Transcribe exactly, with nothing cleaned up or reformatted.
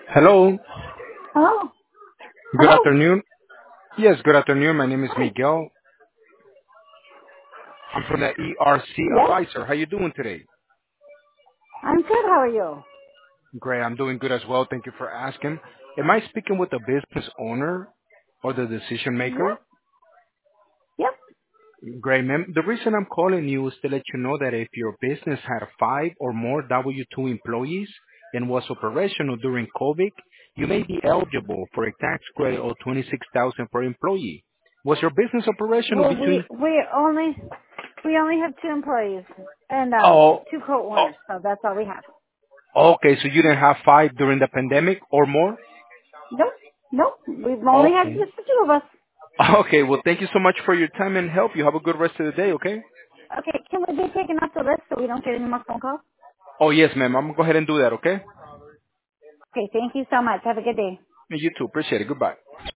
Hello. Hello. Good Hello. afternoon. Yes, good afternoon. My name is Hi. Miguel. I'm from the E R C Yes. Advisor. How you doing today? I'm good. How are you? Great. I'm doing good as well. Thank you for asking. Am I speaking with the business owner or the decision maker? Yep. Yep. Great, ma'am. The reason I'm calling you is to let you know that if your business had five or more W two employees and was operational during COVID, you may be eligible for a tax credit of twenty-six thousand dollars per employee. Was your business operational Well, we between... we only we only have two employees and um Oh, two oh, co-owners, so that's all we have. okay, so you didn't have five during the pandemic or more? Nope. Nope. We've only had Okay. just the two of us. Okay, well, thank you so much for your time and help. You have a good rest of the day, okay? Okay. Can we be taken off the list so we don't get any more phone calls? Oh, yes, ma'am. I'm going to go ahead and do that, okay? Okay. Thank you so much. Have a good day. You too. Appreciate it. Goodbye.